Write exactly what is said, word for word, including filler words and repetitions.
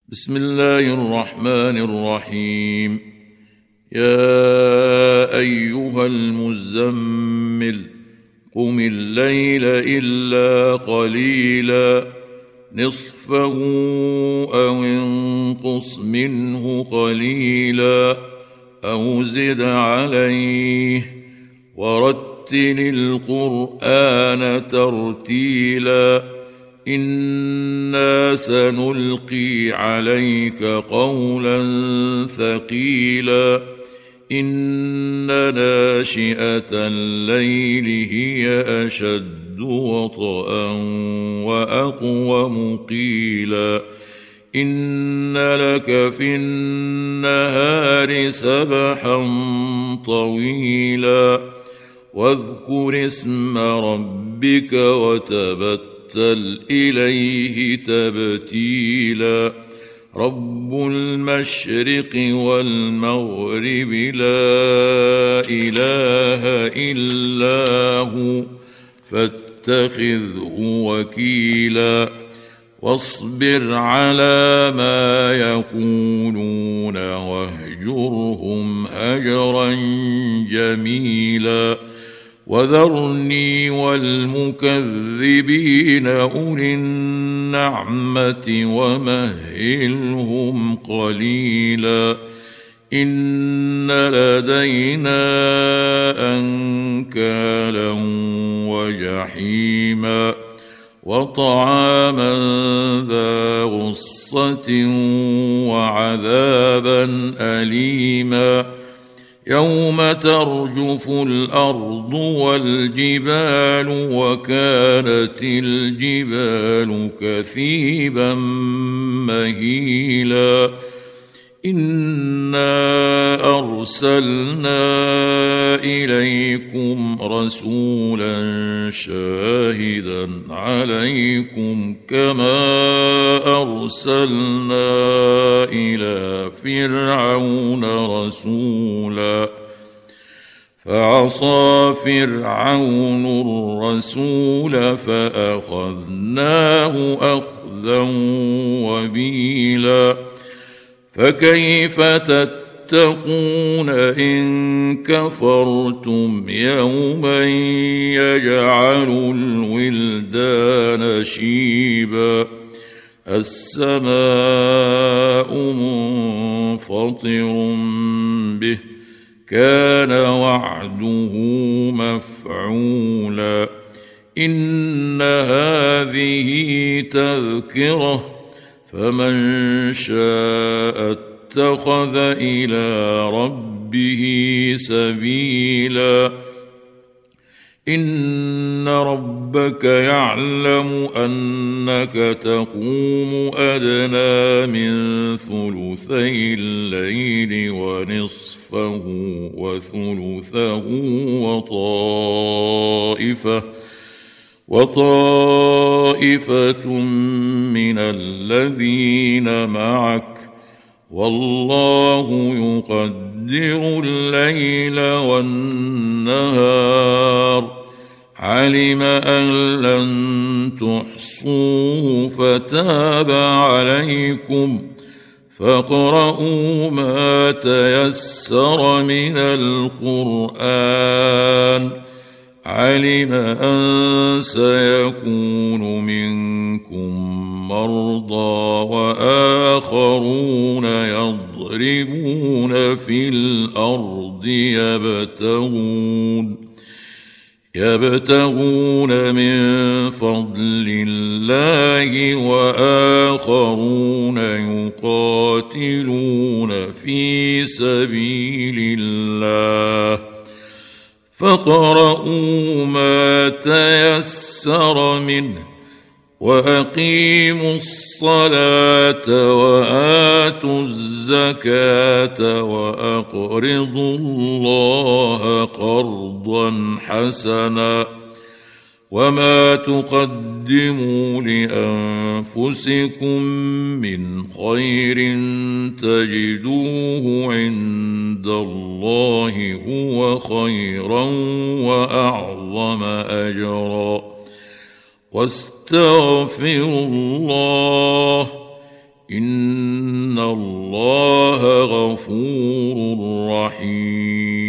بسم الله الرحمن الرحيم. يا أيها المزمل قم الليل إلا قليلا نصفه أو انقص منه قليلا أو زد عليه ورتل القرآن ترتيلا إنا سنلقي عليك قولا ثقيلا إن ناشئة الليل هي أشد وطئا وأقوم قيلا إن لك في النهار سبحا طويلا واذكر اسم ربك وتبتل إليه تبتيلا رب المشرق والمغرب لا إله إلا هو فاتخذه وكيلا واصبر على ما يقولون واهجرهم هجرا جميلا وذرني والمكذبين أولي النعمة ومهلهم قليلا إن لدينا أنكالا وجحيما وطعاما ذا غصة وعذابا أليما يوم ترجف الأرض والجبال وكانت الجبال كثيبا مهيلا إنا أرسلنا إليكم رسولا شاهدا عليكم كما أرسلنا إلى فرعون رسولا فعصى فرعون الرسول فأخذناه أخذا وبيلا فكيف تتقون إن كفرتم يوما يجعل الولدان شيبا السماء منفطر به كان وعده مفعولا إن هذه تذكرة فمن شاء اتخذ إلى ربه سبيلا إن ربك يعلم أنك تقوم أدنى من ثلثي الليل ونصفه وثلثه وطائفة وطائفة من الذين معك والله يقدر الليل والنهار علم أن لن تحصوه فتاب عليكم فاقرؤوا ما تيسر من القرآن علم أن سيكون منكم مرضى وآخرون يضربون في الأرض يبتغون يبتغون من فضل الله وآخرون يقاتلون في سبيل الله فاقرؤوا ما تيسر منه وأقيموا الصلاة وآتوا الزكاة وأقرضوا الله قرضا حسنا وما تقدموا لأنفسكم من خير تجدوه عند الله هو خيرا وأعظم أجرا واستغفروا الله إن الله غفور رحيم.